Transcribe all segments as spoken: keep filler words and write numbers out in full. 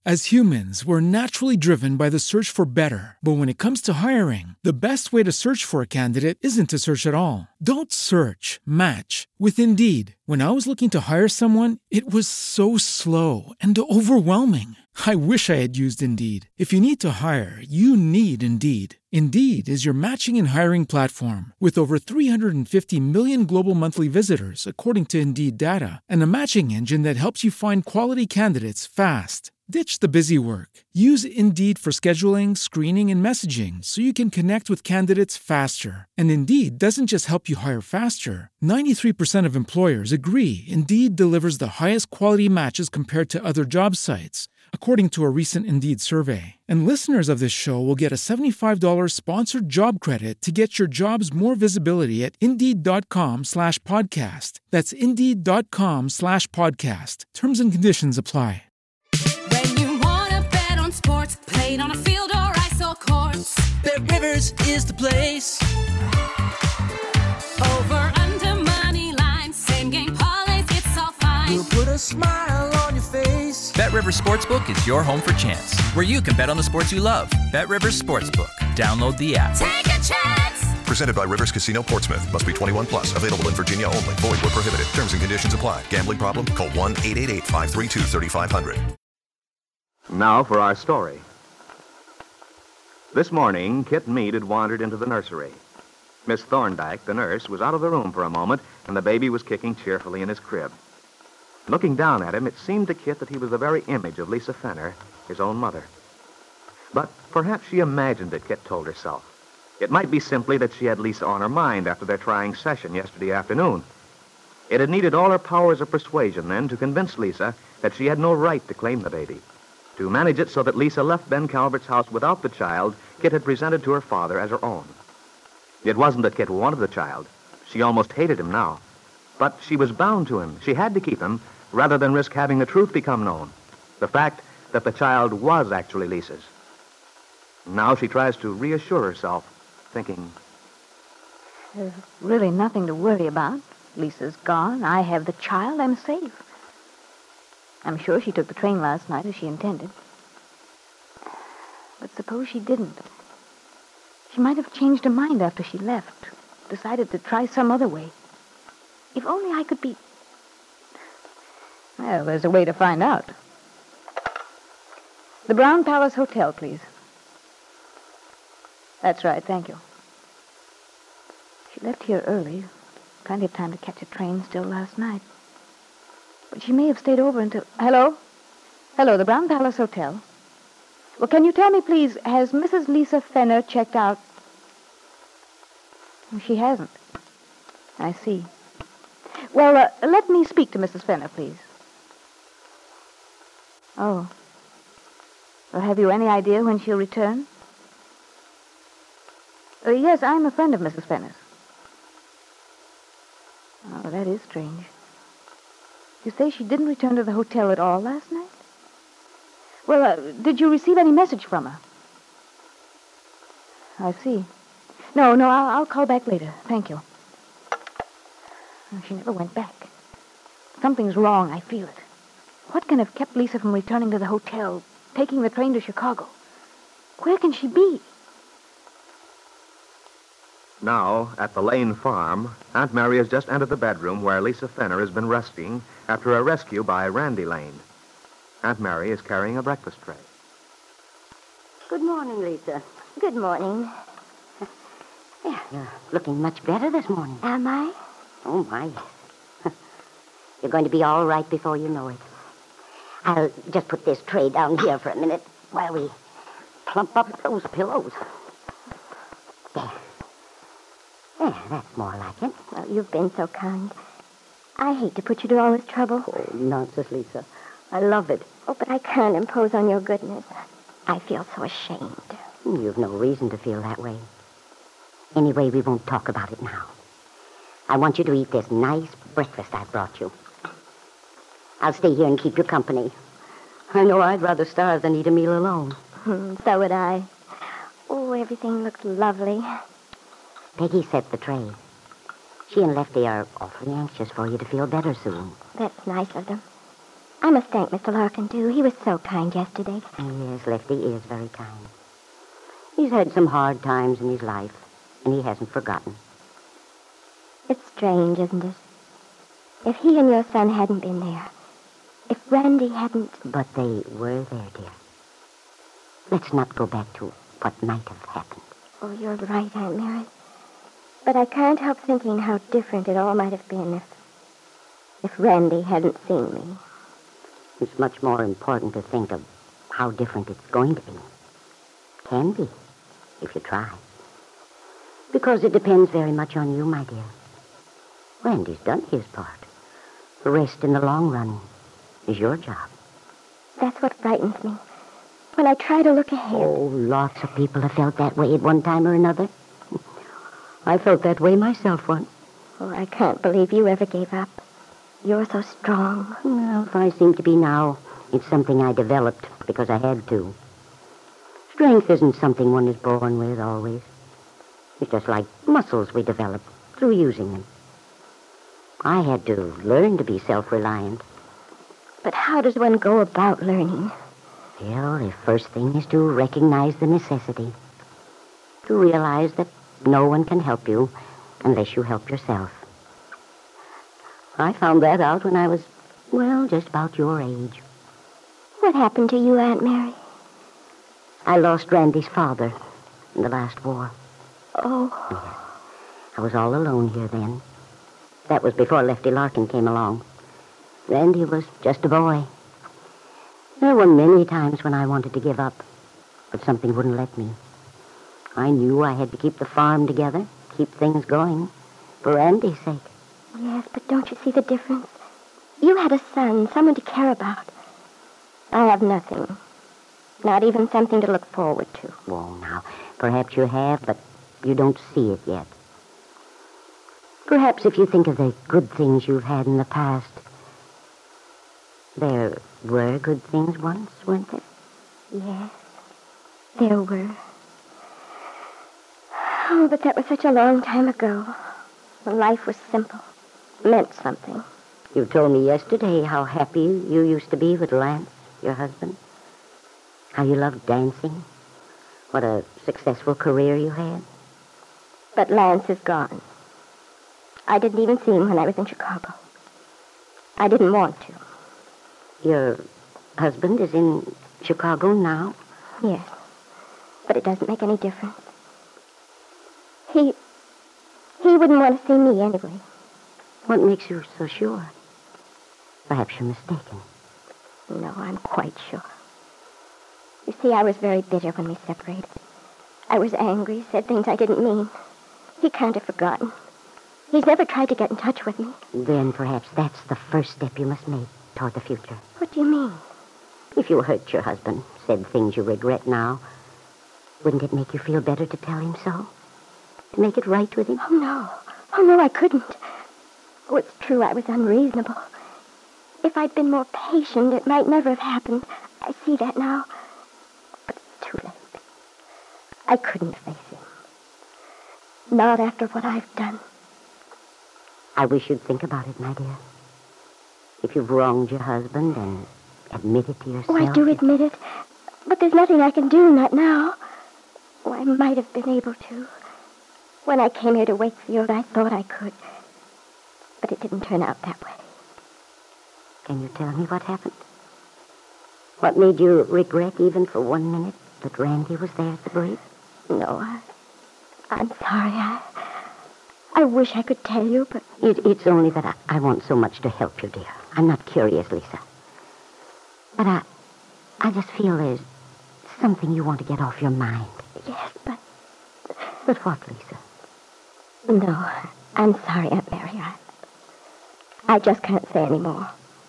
As humans, we're naturally driven by the search for better. But when it comes to hiring, the best way to search for a candidate isn't to search at all. Don't search, match with Indeed. When I was looking to hire someone, it was so slow and overwhelming. I wish I had used Indeed. If you need to hire, you need Indeed. Indeed is your matching and hiring platform with over three hundred fifty million global monthly visitors, according to Indeed data, and a matching engine that helps you find quality candidates fast. Ditch the busy work. Use Indeed for scheduling, screening, and messaging so you can connect with candidates faster. And Indeed doesn't just help you hire faster. ninety-three percent of employers agree Indeed delivers the highest quality matches compared to other job sites, according to a recent Indeed survey. And listeners of this show will get a seventy-five dollars sponsored job credit to get your jobs more visibility at Indeed.com slash podcast. That's Indeed.com slash podcast. Terms and conditions apply. When you want to bet on sports, played on a field or ice or courts, Bet Rivers is the place. over, under, money line, same game parlays, it's all fine. We'll put a smile on your face. BetRivers Sportsbook is your home for chance, where you can bet on the sports you love. BetRivers Sportsbook. Download the app. Take a chance. Presented by Rivers Casino Portsmouth. Must be twenty-one plus. Available in Virginia only. Void where prohibited. Terms and conditions apply. Gambling problem? Call one eight eight eight, five three two, three five zero zero. Now for our story. This morning, Kit Mead had wandered into the nursery. Miss Thorndyke, the nurse, was out of the room for a moment, and the baby was kicking cheerfully in his crib. Looking down at him, it seemed to Kit that he was the very image of Lisa Fenner, his own mother. But perhaps she imagined it, Kit told herself. It might be simply that she had Lisa on her mind after their trying session yesterday afternoon. It had needed all her powers of persuasion then to convince Lisa that she had no right to claim the baby. To manage it so that Lisa left Ben Calvert's house without the child, Kit had presented to her father as her own. It wasn't that Kit wanted the child. She almost hated him now. But she was bound to him. She had to keep him, rather than risk having the truth become known. The fact that the child was actually Lisa's. Now she tries to reassure herself, thinking, There's really nothing to worry about. Lisa's gone. I have the child. I'm safe. I'm sure she took the train last night as she intended. But suppose she didn't. She might have changed her mind after she left. Decided to try some other way. If only I could be... Well, there's a way to find out. The Brown Palace Hotel, please. That's right, thank you. She left here early. Plenty of time to catch a train still last night. But she may have stayed over until... Hello? Hello, the Brown Palace Hotel. Well, can you tell me, please, has Missus Lisa Fenner checked out? She hasn't. I see. Well, uh, let me speak to Missus Fenner, please. Oh. Well, have you any idea when she'll return? Uh, yes, I'm a friend of Missus Fenner's. Oh, that is strange. You say she didn't return to the hotel at all last night? Well, uh, did you receive any message from her? I see. No, no, I'll, I'll call back later. Thank you. Oh, she never went back. Something's wrong, I feel it. What can have kept Lisa from returning to the hotel, taking the train to Chicago? Where can she be? Now, at the Lane farm, Aunt Mary has just entered the bedroom where Lisa Fenner has been resting after a rescue by Randy Lane. Aunt Mary is carrying a breakfast tray. Good morning, Lisa. Good morning. Yeah, you're looking much better this morning. Am I? Oh, my. You're going to be all right before you know it. I'll just put this tray down here for a minute while we plump up those pillows. There. There, that's more like it. Well, you've been so kind. I hate to put you to all this trouble. Oh, nonsense, Lisa. I love it. Oh, but I can't impose on your goodness. I feel so ashamed. You've no reason to feel that way. Anyway, we won't talk about it now. I want you to eat this nice breakfast I brought you. I'll stay here and keep you company. I know I'd rather starve than eat a meal alone. Hmm, so would I. Oh, everything looks lovely. Peggy set the tray. She and Lefty are awfully anxious for you to feel better soon. That's nice of them. I must thank Mister Larkin, too. He was so kind yesterday. Yes, Lefty is very kind. He's had some hard times in his life, and he hasn't forgotten. It's strange, isn't it? If he and your son hadn't been there, if Randy hadn't... But they were there, dear. Let's not go back to what might have happened. Oh, you're right, Aunt Mary. But I can't help thinking how different it all might have been if... if Randy hadn't seen me. It's much more important to think of how different it's going to be. Can be, if you try. Because it depends very much on you, my dear. Randy's done his part. The rest in the long run is your job. That's what frightens me. When I try to look ahead. Oh, lots of people have felt that way at one time or another. I felt that way myself once. Oh, I can't believe you ever gave up. You're so strong. Well, if I seem to be now, it's something I developed because I had to. Strength isn't something one is born with always. It's just like muscles we develop through using them. I had to learn to be self-reliant. But how does one go about learning? Well, the first thing is to recognize the necessity. To realize that no one can help you unless you help yourself. I found that out when I was, well, just about your age. What happened to you, Aunt Mary? I lost Randy's father in the last war. Oh. Yes. I was all alone here then. That was before Lefty Larkin came along. Randy was just a boy. There were many times when I wanted to give up, but something wouldn't let me. I knew I had to keep the farm together, keep things going, for Randy's sake. Yes, but don't you see the difference? You had a son, someone to care about. I have nothing. Not even something to look forward to. Oh, now, perhaps you have, but you don't see it yet. Perhaps if you think of the good things you've had in the past, there were good things once, weren't there? Yes, there were. Oh, but that was such a long time ago. When life was simple, meant something. You told me yesterday how happy you used to be with Lance, your husband. How you loved dancing. What a successful career you had. But Lance is gone. I didn't even see him when I was in Chicago. I didn't want to. Your husband is in Chicago now? Yes, but it doesn't make any difference. He... he wouldn't want to see me anyway. What makes you so sure? Perhaps you're mistaken. No, I'm quite sure. You see, I was very bitter when we separated. I was angry, said things I didn't mean. He can't have forgotten. He's never tried to get in touch with me. Then perhaps that's the first step you must make toward the future. What do you mean? If you hurt your husband, said things you regret now, wouldn't it make you feel better to tell him so? To make it right with him? Oh, no. Oh, no, I couldn't. Oh, it's true I was unreasonable. If I'd been more patient, it might never have happened. I see that now. But it's too late. I couldn't face him. Not after what I've done. I wish you'd think about it, my dear. If you've wronged your husband, then admit it to yourself. Oh, I do admit it. But there's nothing I can do, not now. Oh, I might have been able to. When I came here to Wakefield, I thought I could. But it didn't turn out that way. Can you tell me what happened? What made you regret even for one minute that Randy was there at the bridge? No, I, I'm sorry. I, I wish I could tell you, but... It, it's only that I, I want so much to help you, dear. I'm not curious, Lisa. But I, I just feel there's something you want to get off your mind. Yes, but... But what, Lisa? No, I'm sorry, Aunt Mary. I, I just can't say any more.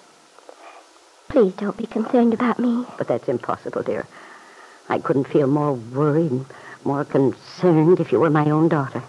Please don't be concerned about me. But that's impossible, dear. I couldn't feel more worried, more concerned if you were my own daughter.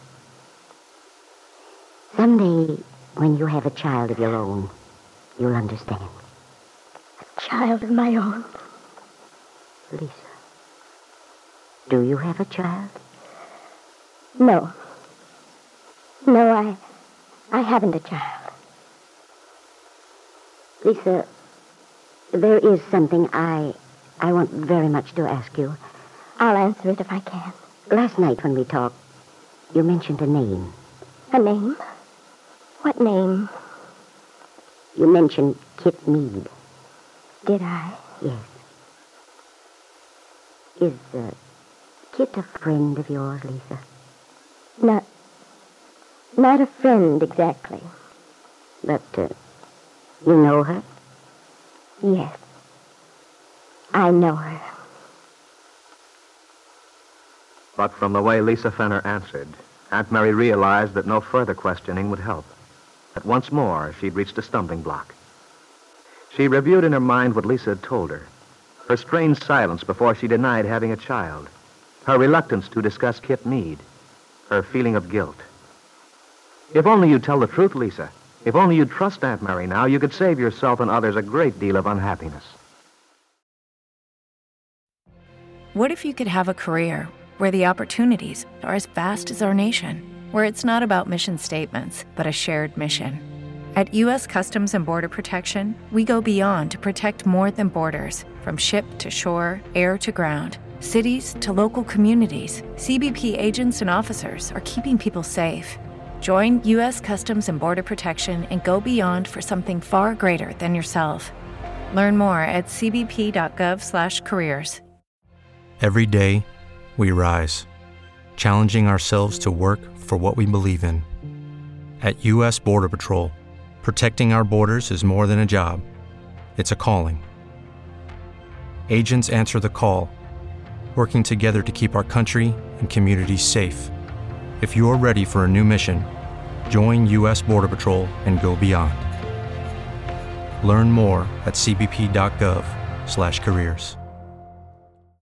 Someday, when you have a child of your own, you'll understand. A child of my own? Lisa, do you have a child? No. No, I... I haven't a child. Lisa, There is something I I want very much to ask you. I'll answer it if I can. Last night when we talked, you mentioned a name. A name? What name? You mentioned Kit Meade. Did I? Yes. Is uh, Kit a friend of yours, Lisa? Not... Not a friend, exactly. But, uh, you know her? Yes. I know her. But from the way Lisa Fenner answered, Aunt Mary realized that no further questioning would help. That once more, she'd reached a stumbling block. She reviewed in her mind what Lisa had told her. Her strange silence before she denied having a child. Her reluctance to discuss Kit Meade. Her feeling of guilt. If only you'd tell the truth, Lisa. If only you'd trust Aunt Mary now, you could save yourself and others a great deal of unhappiness. What if you could have a career where the opportunities are as vast as our nation, where it's not about mission statements, but a shared mission? At U S Customs and Border Protection, we go beyond to protect more than borders. From ship to shore, air to ground, cities to local communities, C B P agents and officers are keeping people safe. Join U S Customs and Border Protection and go beyond for something far greater than yourself. Learn more at c b p dot gov slash careers. Every day, we rise, challenging ourselves to work for what we believe in. At U S Border Patrol, protecting our borders is more than a job. It's a calling. Agents answer the call, working together to keep our country and communities safe. If you are ready for a new mission, join U S Border Patrol and go beyond. Learn more at c b p dot gov slash careers.